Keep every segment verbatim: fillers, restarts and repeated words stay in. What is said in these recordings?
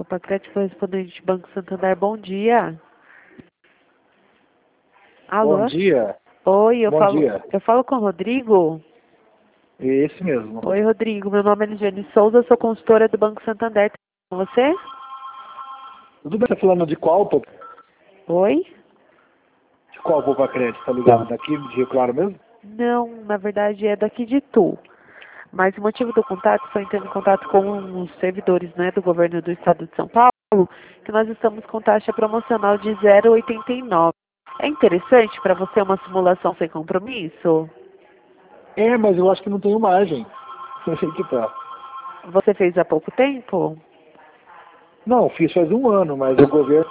Grupo Crédito Correspondente Banco Santander, bom dia. Alô? Bom dia. Oi, eu Bom falo, dia. eu falo com o Rodrigo. Esse mesmo. Oi, Rodrigo, meu nome é Ligiane Souza, sou consultora do Banco Santander. Com você? Tudo bem? Você tá falando de qual, pô? Oi? De qual Poupa Crédito? Tá ligado? Daqui de Rio Claro mesmo? Não, na verdade é daqui de Tu. Mas o motivo do contato foi entrar em contato com os servidores, né, do governo do estado de São Paulo, que nós estamos com taxa promocional de zero vírgula oitenta e nove. É interessante para você uma simulação sem compromisso? É, mas eu acho que não tenho margem. Não sei que tá. Você fez há pouco tempo? Não, fiz faz um ano, mas o governo...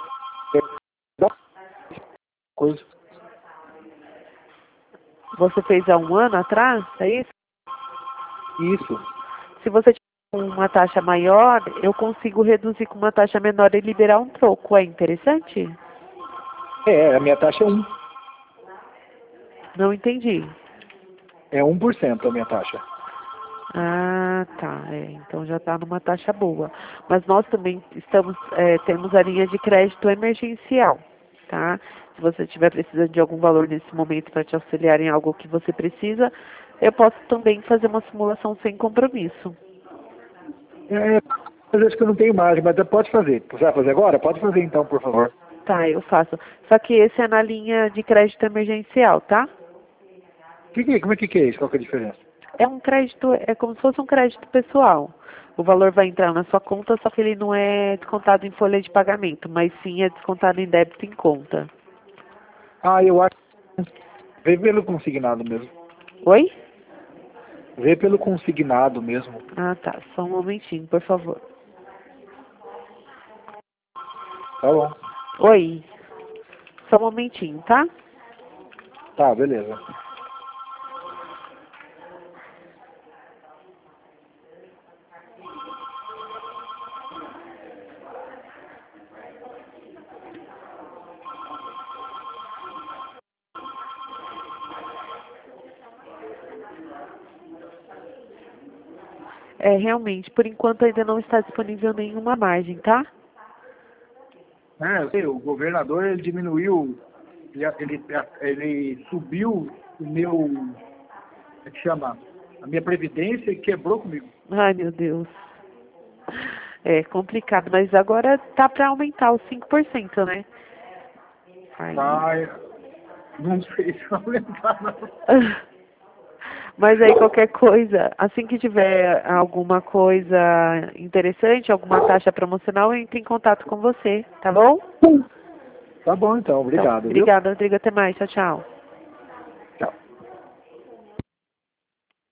Coisa. Você fez há um ano atrás, é isso? Isso. Se você tiver uma taxa maior, eu consigo reduzir com uma taxa menor e liberar um troco. É interessante? É, a minha taxa é um. Não entendi. É um por cento a minha taxa. Ah, tá. É, então já está numa taxa boa. Mas nós também estamos, é, temos a linha de crédito emergencial, tá? Se você estiver precisando de algum valor nesse momento para te auxiliar em algo que você precisa, eu posso também fazer uma simulação sem compromisso. É, mas acho que eu não tenho margem, mas pode fazer. Você vai fazer agora? Pode fazer então, por favor. Tá, eu faço. Só que esse é na linha de crédito emergencial, tá? Que que, como é que, que é isso? Qual que é a diferença? É um crédito, é como se fosse um crédito pessoal. O valor vai entrar na sua conta, só que ele não é descontado em folha de pagamento, mas sim é descontado em débito em conta. Ah, eu acho... Vê pelo consignado mesmo. Oi? Vê pelo consignado mesmo. Ah, tá. Só um momentinho, por favor. Tá bom. Oi. Só um momentinho, tá? Tá, beleza. É, realmente, por enquanto ainda não está disponível nenhuma margem, tá? É, eu sei, o governador ele diminuiu, ele, ele, ele subiu o meu, como é que chama? A minha previdência e quebrou comigo. Ai, meu Deus. É complicado, mas agora tá para aumentar os cinco por cento, né? Aí... Ai, não sei se vai aumentar, não. Mas aí qualquer coisa, assim que tiver alguma coisa interessante, alguma taxa promocional, eu entro em contato com você, tá bom? Tá bom então, Então, obrigado, viu? obrigada, Rodrigo. Até mais. Tchau, tchau.